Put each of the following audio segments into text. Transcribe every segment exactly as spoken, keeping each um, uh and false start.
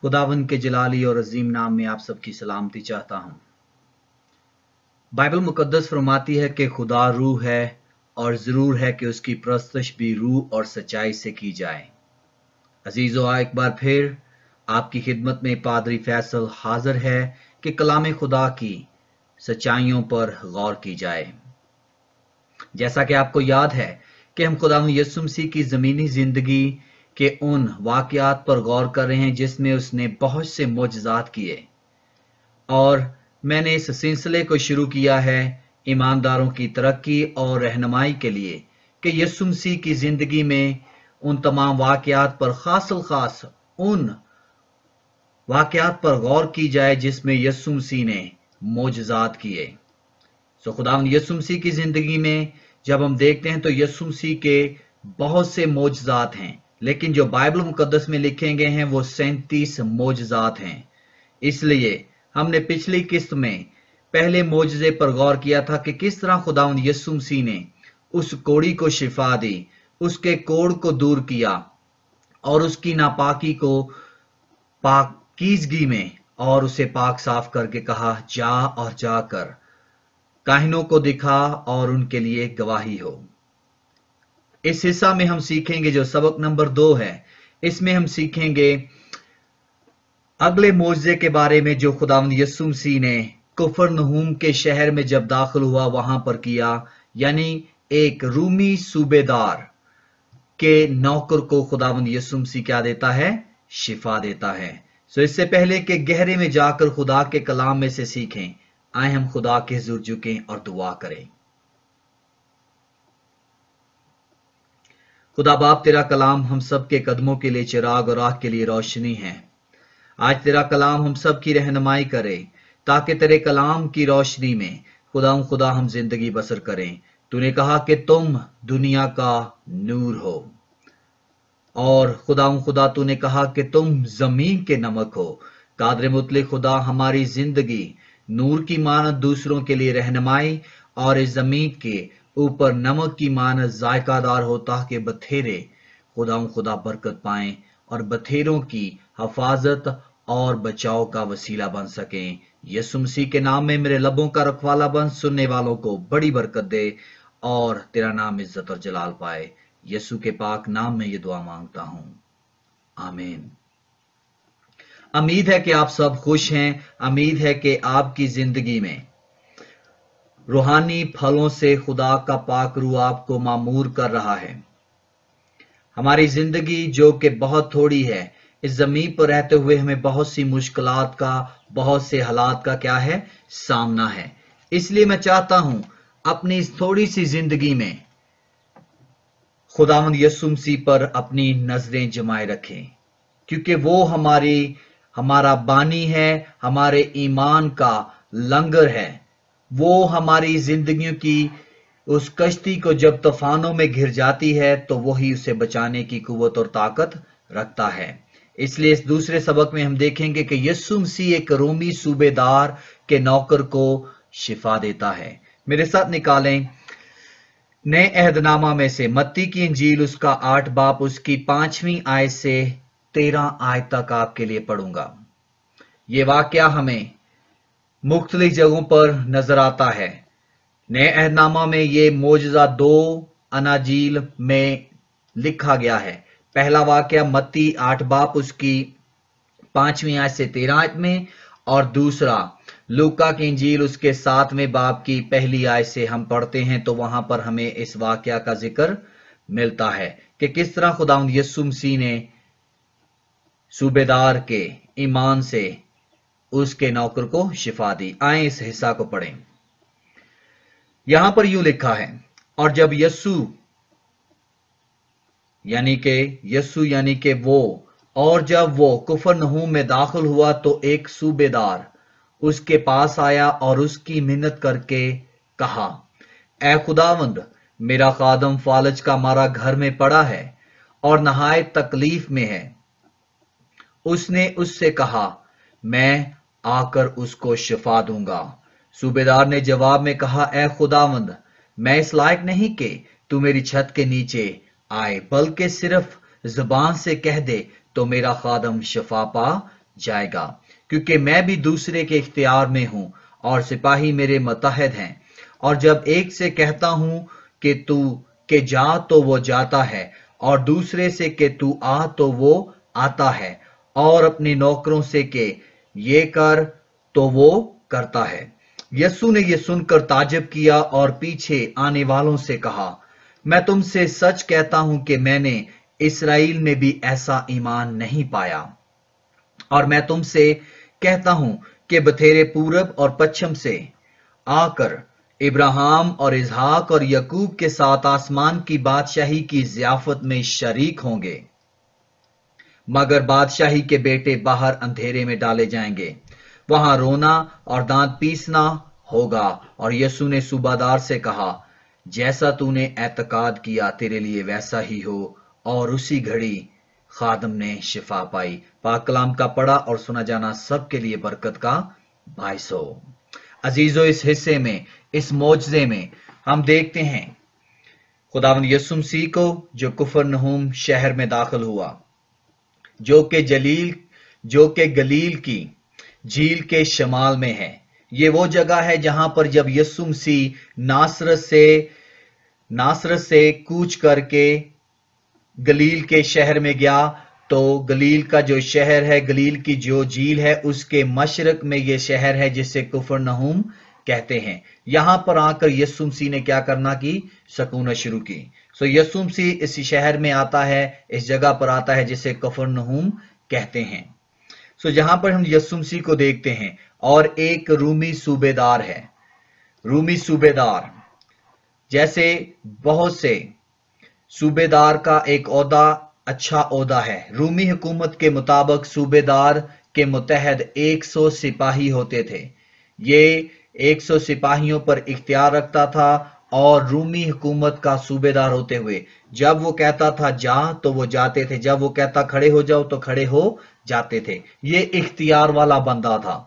खुदावंद के जलाली और अजीम नाम में आप सबकी सलामती चाहता हूं। बाइबल मुकद्दस फरमाती है कि खुदा रूह है और जरूर है कि उसकी परस्तश भी रूह और सच्चाई से की जाए। अजीजो, एक बार फिर आपकी खिदमत में पादरी फैसल हाजिर है कि कलाम खुदा की सच्चाइयों पर गौर की जाए। जैसा कि आपको याद है कि हम खुदावंद यीशु मसीह की जमीनी जिंदगी के उन वाकयात पर गौर कर रहे हैं जिसमें उसने बहुत से मोजज़ात किए, और मैंने इस सिलसिले को शुरू किया है ईमानदारों की तरक्की और रहनुमाई के लिए कि यीशु मसीह की जिंदगी में उन तमाम वाकयात पर खासल खास उन वाकयात पर गौर की जाए जिसमें यीशु मसीह ने मोजज़ात किए। सो खुदावंद यीशु मसीह की जिंदगी में जब हम देखते हैं तो यीशु मसीह के बहुत से मोजज़ात हैं, लेकिन जो बाइबल मुकद्दस में लिखे गए हैं वो सैंतीस मोजज़ात हैं। इसलिए हमने पिछली किस्त में पहले मोजज़े पर गौर किया था कि किस तरह खुदावंद यीशु मसीह ने उस कोढ़ी को शिफा दी, उसके कोढ़ को दूर किया और उसकी नापाकी को पाकीज़गी में और उसे पाक साफ करके कहा, जा और जाकर काहिनों को दिखा और उनके लिए गवाही हो। इस हिस्सा में हम सीखेंगे, जो सबक नंबर दो है, इसमें हम सीखेंगे अगले मोजज़े के बारे में जो खुदावंद यीशु मसीह ने कुफरनहूम के शहर में जब दाखिल हुआ वहां पर किया, यानी एक रूमी सूबेदार के नौकर को खुदावंद यीशु मसीह क्या देता है? शिफा देता है। सो इससे पहले कि गहरे में जाकर खुदा के कलाम में से सीखें, आए हम खुदा के हुजूर झुकें और दुआ करें। खुदा बाप, तेरा कलाम हम सब के कदमों के लिए चिराग और आँख के लिए रोशनी है। आज तेरा कलाम हम सब की रहनुमाई करे ताकि तेरे कलाम की रोशनी में खुदा खुदा हम जिंदगी बसर करें। तूने कहा कि तुम दुनिया का नूर हो, और खुदा खुदा तूने कहा कि तुम जमीन के नमक हो। कादर मुतलक खुदा, हमारी जिंदगी नूर की मानद दूसरों के लिए रहनुमाई और इस जमीन के ऊपर नमक की मानद जायकादार हो, ताकि बथेरे खुदा खुदा बरकत पाएं और बथेरों की हिफाजत और बचाव का वसीला बन सकें। यीशु मसीह के नाम में मेरे लबों का रखवाला बन, सुनने वालों को बड़ी बरकत दे और तेरा नाम इज्जत और जलाल पाए। यीशु के पाक नाम में ये दुआ मांगता हूं, आमीन। उम्मीद है कि आप सब खुश हैं। उम्मीद है कि आपकी जिंदगी में रूहानी फलों से खुदा का पाक रूह आपको मामूर कर रहा है। हमारी जिंदगी जो कि बहुत थोड़ी है, इस जमीन पर रहते हुए हमें बहुत सी मुश्किलात का, बहुत से हालात का क्या है? सामना है। इसलिए मैं चाहता हूं अपनी इस थोड़ी सी जिंदगी में खुदावंद यीशु मसीह पर अपनी नजरें जमाए रखें, क्योंकि वो हमारी हमारा बानी है, हमारे ईमान का लंगर है। वो हमारी जिंदगियों की उस कश्ती को जब तूफानों में घिर जाती है तो वही उसे बचाने की कुव्वत और ताकत रखता है। इसलिए इस दूसरे सबक में हम देखेंगे कि यीशु मसीह एक रोमी सूबेदार के नौकर को शिफा देता है। मेरे साथ निकालें नए अहदनामा में से मत्ती की इंजील, उसका आठ बाप, उसकी पांचवीं आयत से तेरह आयत तक आपके लिए पढ़ूंगा। ये वाकया हमें मुख्तलिफ जगहों पर नजर आता है। नए अहदनामा में ये मोजज़ा दो अनाजील में लिखा गया है। पहला वाकया मत्ती आठ बाप, उसकी पांचवीं आयत से तेरह आयत में, और दूसरा लूका की इंजील, उसके सातवें बाप की पहली आयत से हम पढ़ते हैं तो वहां पर हमें इस वाकया का जिक्र मिलता है कि किस तरह खुदावंद यीशु मसीह ने सूबेदार के ईमान से उसके नौकर को शिफा दी। आए इस हिस्सा को पढ़ें। यहां पर यूं लिखा है, और जब यीशु यानी के यीशु यानी के वो और जब वो कुफरनहूम में दाखिल हुआ तो एक सूबेदार उसके पास आया और उसकी मिन्नत करके कहा, ए खुदावंद, मेरा खादम फालज का मारा घर में पड़ा है और नहायत तकलीफ में है। उसने उससे कहा, मैं आकर उसको शिफा दूंगा। सूबेदार ने जवाब में कहा, ए खुदावंद, मैं इस लायक नहीं कि तू मेरी छत के नीचे आए, बल्कि सिर्फ जुबान से कह दे तो मेरा खादम शिफा पा जाएगा, क्योंकि मैं भी दूसरे के इख्तियार में हूं और सिपाही मेरे मतहद हैं। और जब एक से कहता हूं कि तू के जा तो वो जाता है, और दूसरे से कि तू आ तो वो आता है, और अपने नौकरों से कि ये कर तो वो करता है। यस्सु ने ये सुनकर ताज्जुब किया और पीछे आने वालों से कहा, मैं तुमसे सच कहता हूं कि मैंने इस्राएल में भी ऐसा ईमान नहीं पाया। और मैं तुमसे कहता हूं कि बथेरे पूरब और पश्चिम से आकर इब्राहिम और इसहाक और यकूब के साथ आसमान की बादशाही की ज़ियाफत में शरीक होंगे, मगर बादशाही के बेटे बाहर अंधेरे में डाले जाएंगे, वहां रोना और दांत पीसना होगा। और यीशु ने सूबादार से कहा, जैसा तूने एतकाद किया तेरे लिए वैसा ही हो। और उसी घड़ी खादम ने शिफा पाई। पाक कलाम का पढ़ा और सुना जाना सबके लिए बरकत का बाइस हो। अजीजों, इस हिस्से में, इस मौजज़े में हम देखते हैं खुदावंद यीशु मसीह को जो कुफरनहूम शहर में दाखिल हुआ, जो कि जलील जो कि गलील की झील के शमाल में है। ये वो जगह है जहां पर जब यीशु मसीह नासरत से नासरत से कूच करके गलील के शहर में गया, तो गलील का जो शहर है, गलील की जो झील है, उसके मशरक में ये शहर है जिसे कुफरनहूम कहते हैं। यहां पर आकर यीशु मसीह ने क्या करना की? सकूनत शुरू की। सो यीशु मसीह इस शहर में आता है, इस जगह पर आता है जिसे कुफरनहूम कहते हैं। सो जहां पर हम यीशु मसीह को देखते हैं और एक रूमी सूबेदार है। रूमी सूबेदार, जैसे बहुत से सूबेदार का एक ओहदा अच्छा ओहदा है। रूमी हुकूमत के मुताबिक सूबेदार के मुतहद एक सौ सिपाही होते थे। ये एक सौ सिपाहियों पर इख्तियार रखता था और रूमी हुकूमत का सूबेदार होते हुए जब वो कहता था जा तो वो जाते थे, जब वो कहता खड़े हो जाओ तो खड़े हो जाते थे। ये इख्तियार वाला बंदा था।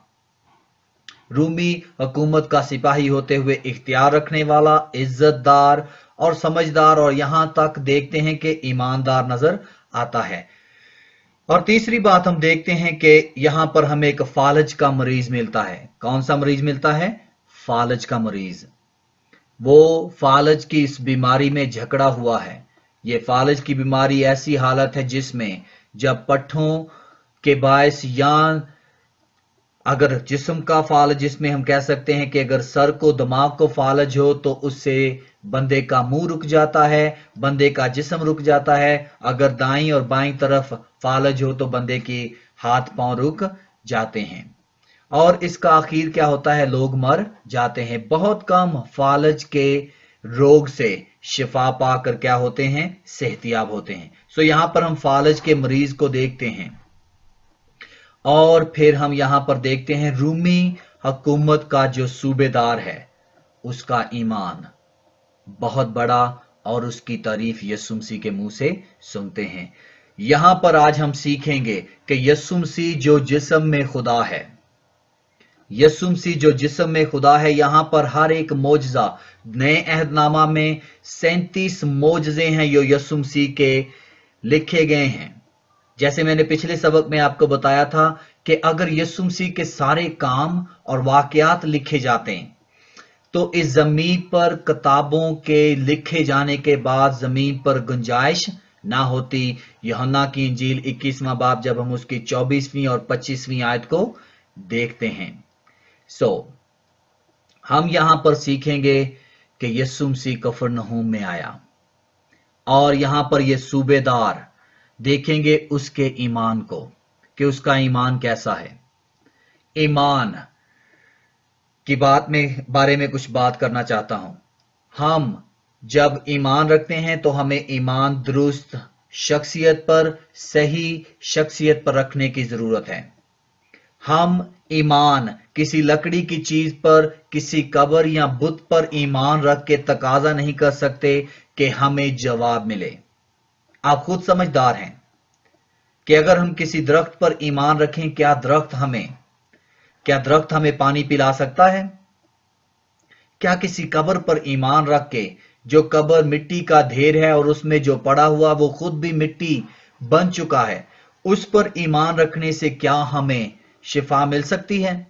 रूमी हुकूमत का सिपाही होते हुए इख्तियार रखने वाला, इज्जतदार और समझदार, और यहां तक देखते हैं कि ईमानदार नजर आता है। और तीसरी बात हम देखते हैं कि यहां पर हमें एक फालज का मरीज मिलता है। कौन सा मरीज मिलता है? फालज का मरीज। वो फालज की इस बीमारी में झगड़ा हुआ है। ये फालज की बीमारी ऐसी हालत है जिसमें जब पट्ठों के बायस या अगर जिस्म का फालज, जिसमें हम कह सकते हैं कि अगर सर को दिमाग को फालज हो तो उससे बंदे का मुंह रुक जाता है, बंदे का जिस्म रुक जाता है। अगर दाईं और बाईं तरफ फालज हो तो बंदे के हाथ पांव रुक जाते हैं। और इसका आखिर क्या होता है? लोग मर जाते हैं। बहुत कम फालज के रोग से शिफा पाकर क्या होते हैं? सेहतियाब होते हैं। सो यहां पर हम फालज के मरीज को देखते हैं। और फिर हम यहां पर देखते हैं रूमी हुकूमत का जो सूबेदार है उसका ईमान बहुत बड़ा, और उसकी तारीफ यीशु मसीह के मुंह से सुनते हैं। यहां पर आज हम सीखेंगे कि यीशु मसीह जो जिस्म में खुदा है, यीशु मसीह जो जिस्म में खुदा है, यहां पर हर एक मौजज़ा, नए अहदनामा में सैंतीस मौजज़े हैं जो यीशु मसीह के लिखे गए हैं। जैसे मैंने पिछले सबक में आपको बताया था कि अगर यीशु मसीह के सारे काम और वाकयात लिखे जाते हैं तो इस जमीन पर किताबों के लिखे जाने के बाद जमीन पर गुंजाइश ना होती। यूहन्ना की इंजील इक्कीसवां बाब जब हम उसकी चौबीसवीं और पच्चीसवीं आयत को देखते हैं। सो हम यहां पर सीखेंगे कि यीशु मसीह कफरनहूम में आया और यहां पर यह सूबेदार देखेंगे उसके ईमान को कि उसका ईमान कैसा है। ईमान की बात में बारे में कुछ बात करना चाहता हूं। हम जब ईमान रखते हैं तो हमें ईमान दुरुस्त शख्सियत पर, सही शख्सियत पर रखने की जरूरत है। हम ईमान किसी लकड़ी की चीज पर, किसी कब्र या बुत पर ईमान रख के तकाजा नहीं कर सकते कि हमें जवाब मिले। आप खुद समझदार हैं कि अगर हम किसी दरख्त पर ईमान रखें, क्या दरख्त हमें क्या दरख्त हमें पानी पिला सकता है? क्या किसी कब्र पर ईमान रख के, जो कब्र मिट्टी का ढेर है और उसमें जो पड़ा हुआ वो खुद भी मिट्टी बन चुका है, उस पर ईमान रखने से क्या हमें शिफा मिल सकती है?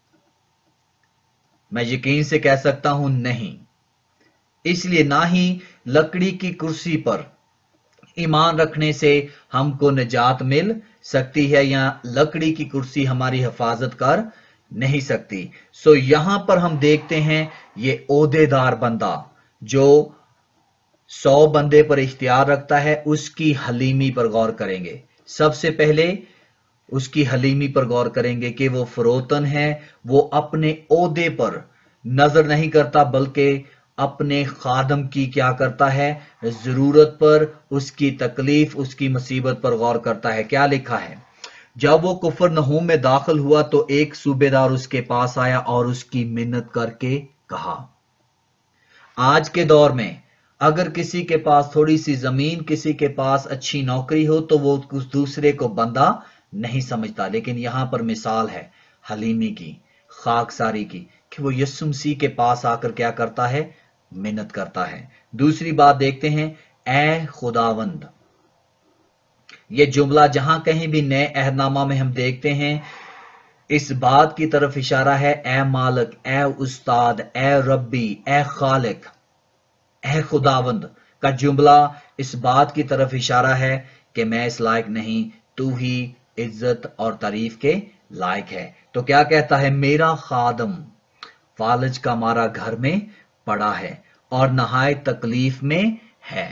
मैं यकीन से कह सकता हूं नहीं। इसलिए ना ही लकड़ी की कुर्सी पर ईमान रखने से हमको निजात मिल सकती है, या लकड़ी की कुर्सी हमारी हिफाजत कर नहीं सकती। सो यहां पर हम देखते हैं ये ओहदेदार बंदा जो सौ बंदे पर इख्तियार रखता है, उसकी हलीमी पर गौर करेंगे। सबसे पहले उसकी हलीमी पर गौर करेंगे कि वो फरोतन है, वो अपने ओहदे पर नजर नहीं करता बल्कि अपने खादम की क्या करता है, जरूरत पर, उसकी तकलीफ, उसकी मुसीबत पर गौर करता है। क्या लिखा है? जब वो कुफर नहूम में दाखिल हुआ तो एक सूबेदार उसके पास आया और उसकी मिन्नत करके कहा। आज के दौर में अगर किसी के पास थोड़ी सी जमीन, किसी के पास अच्छी नौकरी हो तो वो उस दूसरे को बंदा नहीं समझता, लेकिन यहां पर मिसाल है हलीमी की, खाकसारी की, कि वो यीशु मसीह के पास आकर क्या करता है, मिन्नत करता है। दूसरी बात देखते हैं, ए खुदावंद। ये जुमला जहां कहीं भी नए अहदनामा में हम देखते हैं, इस बात की तरफ इशारा है, ए मालिक, ए उस्ताद, ए रब्बी, ए खालिक, ए खुदावंद का जुमला इस बात की तरफ इशारा है कि मैं इस लायक नहीं, तू ही इज्जत और तारीफ के लायक है। तो क्या कहता है, मेरा खादम फालज का मारा घर में पड़ा है और नहायत तकलीफ में है।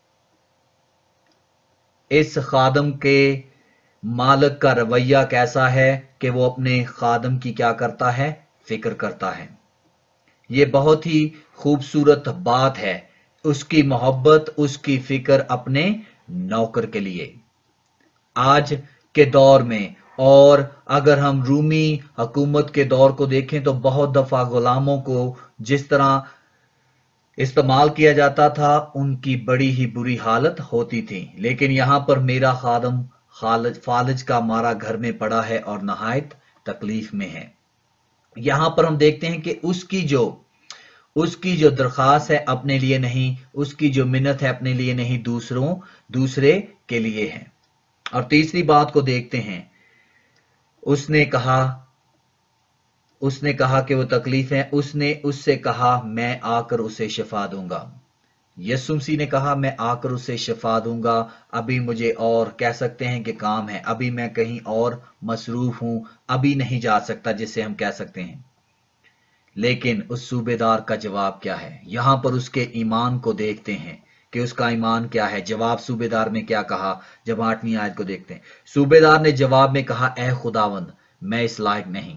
इस खादम के मालिक का रवैया कैसा है कि वो अपने खादम की क्या करता है, फिक्र करता है। ये बहुत ही खूबसूरत बात है, उसकी मोहब्बत, उसकी फिक्र अपने नौकर के लिए। आज के दौर में, और अगर हम रूमी हुकूमत के दौर को देखें तो बहुत दफा गुलामों को जिस तरह इस्तेमाल किया जाता था, उनकी बड़ी ही बुरी हालत होती थी। लेकिन यहां पर मेरा खादम खालज फालज का मारा घर में पड़ा है और नहायत तकलीफ में है। यहां पर हम देखते हैं कि उसकी जो उसकी जो दरखास्त है अपने लिए नहीं, उसकी जो मिन्नत है अपने लिए नहीं, दूसरों दूसरे के लिए है। और तीसरी बात को देखते हैं, उसने कहा उसने कहा कि वो तकलीफ है, उसने उससे कहा मैं आकर उसे शिफा दूंगा। यीशु मसीह ने कहा मैं आकर उसे शिफा दूंगा। अभी मुझे और कह सकते हैं कि काम है, अभी मैं कहीं और मसरूफ हूं, अभी नहीं जा सकता, जिसे हम कह सकते हैं। लेकिन उस सूबेदार का जवाब क्या है? यहां पर उसके ईमान को देखते हैं कि उसका ईमान क्या है। जवाब सूबेदार ने क्या कहा, जब आठवीं आयत को देखते हैं। सूबेदार ने जवाब में कहा, ए खुदावंद, मैं इस लायक नहीं,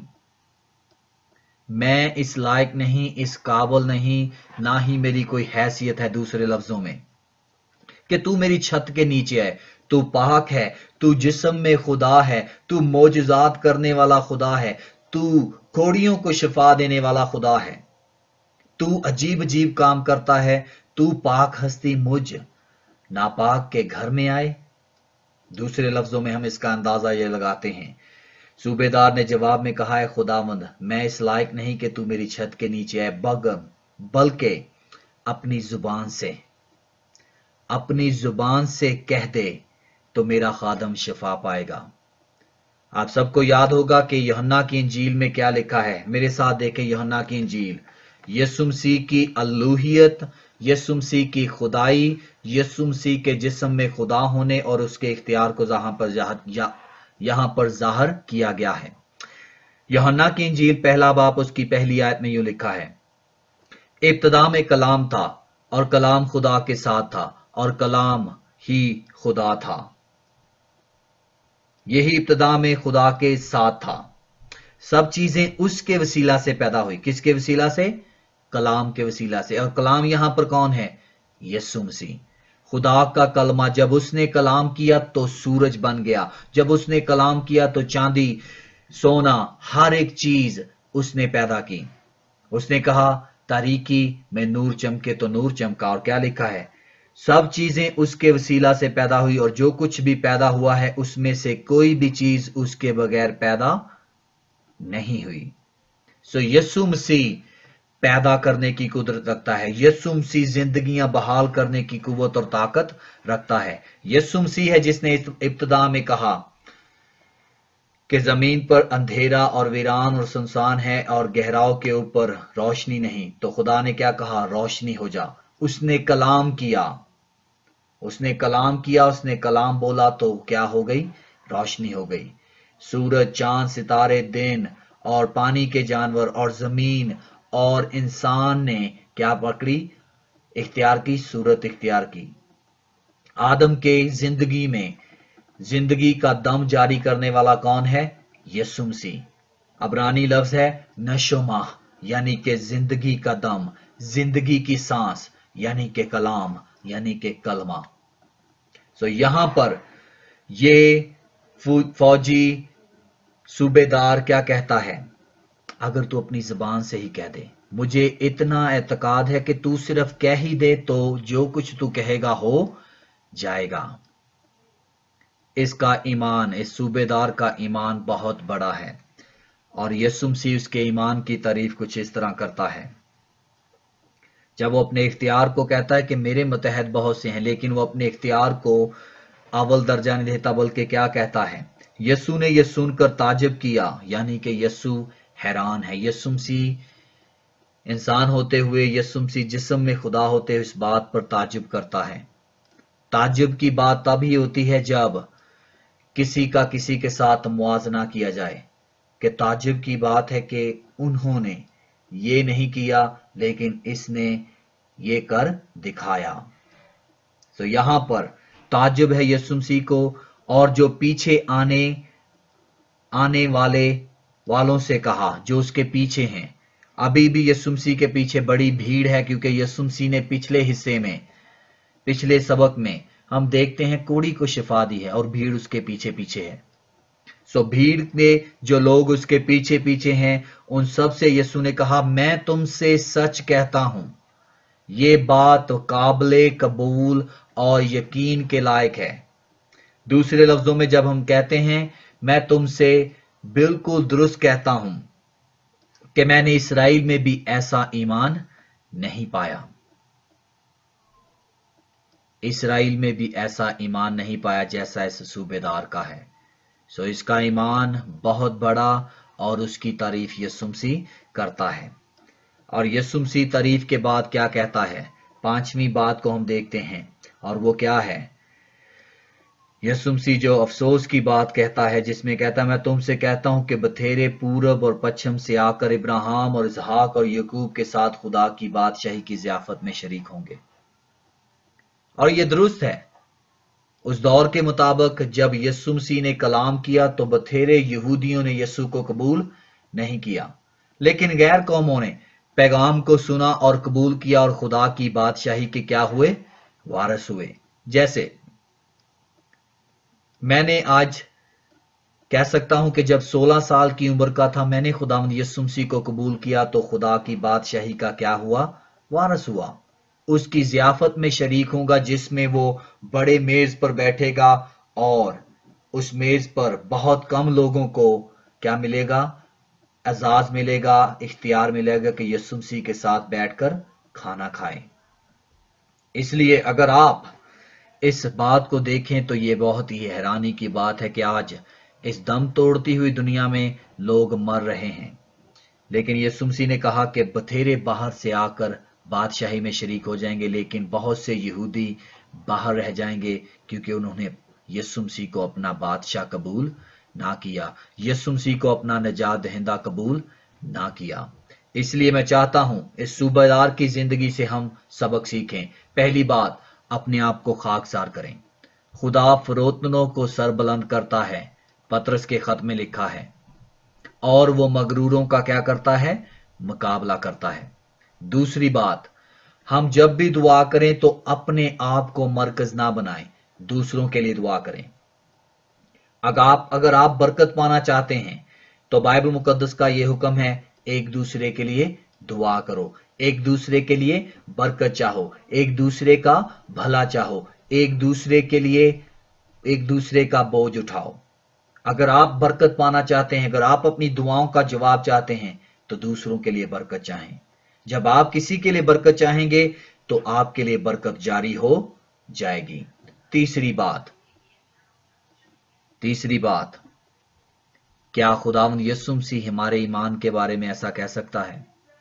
मैं इस लायक नहीं, इस काबिल नहीं, ना ही मेरी कोई हैसियत है, दूसरे लफ्जों में, कि तू मेरी छत के नीचे है। तू पाक है, तू जिस्म में खुदा है, तू मोजज़ात करने वाला खुदा है, तू कोड़ियों को शिफा देने वाला खुदा है, तू अजीब अजीब काम करता है, तू पाक हस्ती मुझ नापाक के घर में आए। दूसरे लफ्जों में हम इसका अंदाजा ये लगाते हैं, सूबेदार ने जवाब में कहा है, खुदावंद, मैं इस लायक नहीं कि तू मेरी छत के नीचे आए, बगम बल्कि अपनी जुबान से अपनी जुबान से कह दे तो मेरा खादम शिफा पाएगा। आप सबको याद होगा कि यूहन्ना की इंजील में क्या लिखा है। मेरे साथ देखें यूहन्ना की इंजील। यीशु मसीह की अल्लूहियत, यीशु मसीह की खुदाई, यीशु मसीह के जिस्म में खुदा होने और उसके इख्तियार को जहां पर जा, यहां पर जाहिर किया गया है। यूहन्ना की इंजील पहला बाब उसकी पहली आयत में यूं लिखा है, इब्तिदा में कलाम था और कलाम खुदा के साथ था और कलाम ही खुदा था। यही इब्तिदा में खुदा के साथ था। सब चीजें उसके वसीला से पैदा हुई। किसके वसीला से? कलाम के वसीला से। और कलाम यहां पर कौन है? यीशु मसीह। खुदा का कलमा, जब उसने कलाम किया तो सूरज बन गया, जब उसने कलाम किया तो चांदी, सोना, हर एक चीज उसने पैदा की। उसने कहा तारीकी में नूर चमके तो नूर चमका। और क्या लिखा है? सब चीजें उसके वसीला से पैदा हुई और जो कुछ भी पैदा हुआ है उसमें से कोई भी चीज उसके बगैर पैदा नहीं हुई। सो यीशु मसीह पैदा करने की कुदरत रखता है। यीशु मसीह जिंदगियां बहाल करने की कुव्वत और ताकत रखता है। यीशु मसीह है जिसने इब्तिदा में कहा कि जमीन पर अंधेरा और वीरान और सुनसान है और गहराओं के ऊपर रोशनी नहीं, तो खुदा ने क्या कहा? रोशनी हो जा। उसने कलाम किया, उसने कलाम किया, उसने कलाम बोला तो क्या हो गई? रोशनी हो गई। सूरज, चांद, सितारे, दिन और पानी के जानवर और जमीन और इंसान ने क्या पकड़ी? इख्तियार की, सूरत इख्तियार की। आदम के जिंदगी में जिंदगी का दम जारी करने वाला कौन है? यीशु मसीह। अबरानी लफ्ज है नशोमा, यानी कि जिंदगी का दम, जिंदगी की सांस, यानी कि कलाम, यानी कि कलमा। सो यहां पर ये फौजी सूबेदार क्या कहता है? अगर तू अपनी जबान से ही कह दे, मुझे इतना एतकाद है कि तू सिर्फ कह ही दे तो जो कुछ तू कहेगा हो जाएगा। इसका ईमान, इस सूबेदार का ईमान बहुत बड़ा है। और यीशु मसीह उसके ईमान की तारीफ कुछ इस तरह करता है। जब वो अपने इख्तियार को कहता है कि मेरे मुतहद बहुत से हैं, लेकिन वो अपने इख्तियार को अव्वल दर्जा नहीं देता, बल्कि क्या कहता है? यीशु ने यह सुनकर ताज्जुब किया, यानी कि यीशु हैरान है। यीशु मसीह इंसान होते हुए, यीशु मसीह जिस्म में खुदा होते हुए इस बात पर ताज्जुब करता है। ताज्जुब की बात तभी होती है जब किसी का किसी के साथ मुआवजा किया जाए, कि ताज्जुब की बात है कि उन्होंने ये नहीं किया लेकिन इसने ये कर दिखाया। तो यहां पर ताज्जुब है यीशु मसीह को, और जो पीछे आने आने वाले वालों से कहा, जो उसके पीछे हैं। अभी भी यीशु मसीह के पीछे बड़ी भीड़ है, क्योंकि यीशु मसीह ने पिछले हिस्से में, पिछले सबक में हम देखते हैं कोढ़ी को शिफा दी है और भीड़ उसके पीछे पीछे है। सो भीड़ में जो लोग उसके पीछे पीछे हैं, उन सब से यीशु ने कहा, मैं तुमसे सच कहता हूं। ये बात काबिले कबूल और यकीन के लायक है। दूसरे लफ्जों में जब हम कहते हैं मैं तुमसे बिल्कुल दुरुस्त कहता हूं कि मैंने इसराइल में भी ऐसा ईमान नहीं पाया, इसराइल में भी ऐसा ईमान नहीं पाया जैसा इस सूबेदार का है। सो इसका ईमान बहुत बड़ा, और उसकी तारीफ यीशु मसीह करता है। और यीशु मसीह तारीफ के बाद क्या कहता है? पांचवी बात को हम देखते हैं, और वो क्या है? यीशु मसीह जो अफसोस की बात कहता है, जिसमें कहता है, मैं तुमसे कहता हूं कि बथेरे पूरब और पश्चिम से आकर इब्राहिम और इसहाक और यकूब के साथ खुदा की बादशाही की ज़ियाफत में शरीक होंगे। और ये दुरुस्त है। उस दौर के मुताबिक जब यीशु मसीह ने कलाम किया तो बथेरे यहूदियों ने यीशु को कबूल नहीं किया, लेकिन गैर कौमों ने पैगाम को सुना और कबूल किया, और खुदा की बादशाही के क्या हुए? वारिस हुए। जैसे मैंने आज कह सकता हूं कि जब सोलह साल की उम्र का था, मैंने खुदावंद यीशु मसीह को कबूल किया, तो खुदा की बादशाही का क्या हुआ? वारिस हुआ। उसकी ज़ियाफत में शरीक होगा, जिसमें वो बड़े मेज पर बैठेगा, और उस मेज पर बहुत कम लोगों को क्या मिलेगा? एजाज मिलेगा, इख्तियार मिलेगा कि यीशु मसीह के साथ बैठकर खाना खाएं। इसलिए अगर आप इस बात को देखें तो ये बहुत ही हैरानी की बात है कि आज इस दम तोड़ती हुई दुनिया में लोग मर रहे हैं, लेकिन यीशु मसीह ने कहा कि बथेरे बाहर से आकर बादशाही में शरीक हो जाएंगे, लेकिन बहुत से यहूदी बाहर रह जाएंगे, क्योंकि उन्होंने यीशु मसीह को अपना बादशाह कबूल ना किया, यीशु मसीह को अपना निजात दहिंदा कबूल ना किया। इसलिए मैं चाहता हूं इस सूबेदार की जिंदगी से हम सबक सीखें। पहली बात, अपने आप को खाकसार करें। खुदा फरोतनों को सरबुलंद करता है, पतरस के खत में लिखा है, और वो मगरूरों का क्या करता है? मुकाबला करता है। दूसरी बात, हम जब भी दुआ करें तो अपने आप को मरकज ना बनाएं, दूसरों के लिए दुआ करें। अगर आप अगर आप बरकत पाना चाहते हैं तो बाइबल मुकद्दस का यह हुक्म है, एक दूसरे के लिए दुआ करो, एक दूसरे के लिए बरकत चाहो, एक दूसरे का भला चाहो, एक दूसरे के लिए एक दूसरे का बोझ उठाओ। अगर आप बरकत पाना चाहते हैं, अगर आप अपनी दुआओं का जवाब चाहते हैं, तो दूसरों के लिए बरकत चाहें। जब आप किसी के लिए बरकत चाहेंगे तो आपके लिए बरकत जारी हो जाएगी। तीसरी बात तीसरी बात क्या खुदावंद यीशु मसीह हमारे ईमान के बारे में ऐसा कह सकता है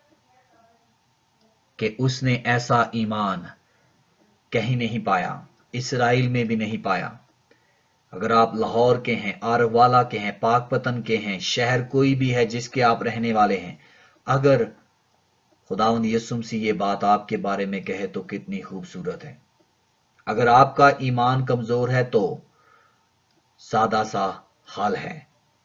कि उसने ऐसा ईमान कहीं नहीं पाया, इसराइल में भी नहीं पाया। अगर आप लाहौर के हैं, आरवाला के हैं, पाकपतन के हैं, शहर कोई भी है जिसके आप रहने वाले हैं, अगर खुदावंद यीशु मसीह ये बात आपके बारे में कहे तो कितनी खूबसूरत है। अगर आपका ईमान कमजोर है तो सादा सा हाल है।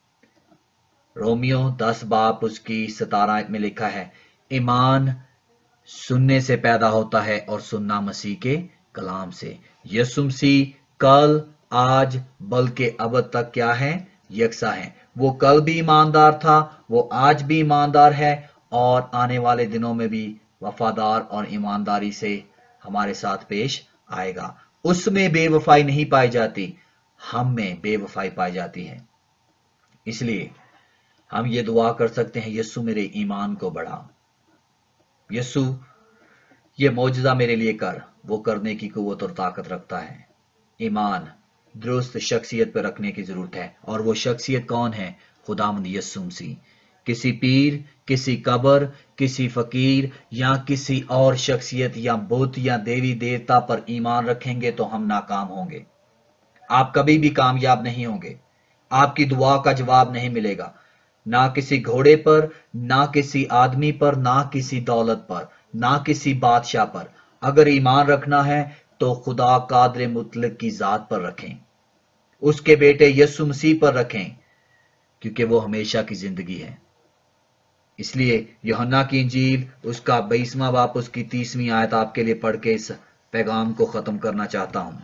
रोमियो दस बाप उसकी सतारा में लिखा है, ईमान सुनने से पैदा होता है और सुनना मसीह के कलाम से। यीशु मसीह कल, आज, बल्कि अब तक क्या है? यकसा है। वो कल भी ईमानदार था, वो आज भी ईमानदार है और आने वाले दिनों में भी वफादार और ईमानदारी से हमारे साथ पेश आएगा। उसमें बेवफाई नहीं पाई जाती, हम में बेवफाई पाई जाती है। इसलिए हम ये दुआ कर सकते हैं, यीशु मेरे ईमान को बढ़ा, यीशु ये मौजज़ा मेरे लिए कर। वो करने की कुव्वत और ताकत रखता है। ईमान दुरुस्त शख्सियत पर रखने की जरूरत है, और वो शख्सियत कौन है? खुदावंद यीशु मसीह। किसी पीर, किसी कब्र, किसी फकीर या किसी और शख्सियत या बुत या देवी देवता पर ईमान रखेंगे तो हम नाकाम होंगे। आप कभी भी कामयाब नहीं होंगे। आपकी दुआ का जवाब नहीं मिलेगा, ना किसी घोड़े पर, ना किसी आदमी पर, ना किसी दौलत पर, ना किसी बादशाह पर। अगर ईमान रखना है तो खुदा कादर मुतलक की जात पर रखें, उसके बेटे यीशु मसीह पर रखें, क्योंकि वो हमेशा की जिंदगी है। इसलिए यूहन्ना की इंजील उसका बाईसवां बाप उसकी तीसवीं आयत आपके लिए पढ़ के इस पैगाम को खत्म करना चाहता हूं।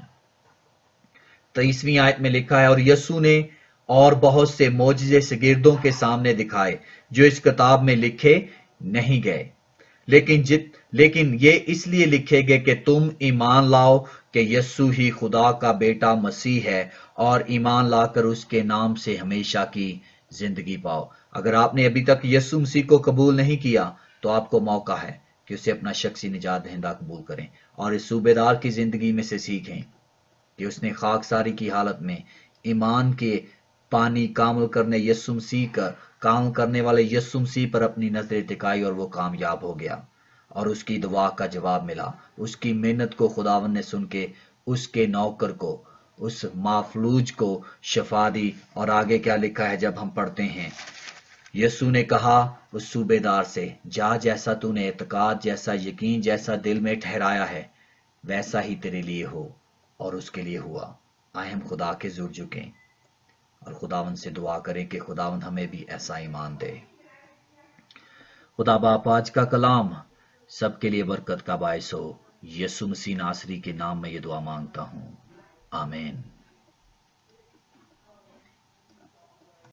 तेईसवीं आयत में लिखा है, और यीशु ने और बहुत से मौजज़े शागिर्दों के सामने दिखाए जो इस किताब में लिखे नहीं गए, लेकिन जित लेकिन ये इसलिए लिखे गए कि तुम ईमान लाओ कि यीशु ही खुदा का बेटा मसीह है, और ईमान लाकर उसके नाम से हमेशा की जिंदगी पाओ। अगर आपने अभी तक यीशु मसीह को कबूल नहीं किया तो आपको मौका है कि उसे अपना शख्सी निजात दहिंदा कबूल करें और इस सूबेदार की जिंदगी में से सीखें कि उसने खाकसारी की हालत में ईमान के पानी कामल करने यीशु मसीह का काम करने वाले यीशु मसीह पर अपनी नजरें टिकाई और वो कामयाब हो गया और उसकी दुआ का जवाब मिला। उसकी मेहनत को खुदावन ने सुन के उसके नौकर को, उस माफलूज को शफा दी। और आगे क्या लिखा है जब हम पढ़ते हैं, यीशु ने कहा उस सूबेदार से, जा, जैसा तूने एतकाद, जैसा यकीन, जैसा दिल में ठहराया है वैसा ही तेरे लिए हो। और उसके लिए हुआ। आए हम खुदा के जुड़ झुकें और खुदावन से दुआ करें कि खुदावन हमें भी ऐसा ईमान दे। खुदा बाप आज का कलाम सबके लिए बरकत का बायस हो। यीशु मसीह नासरी के नाम में ये दुआ मांगता हूँ, आमीन।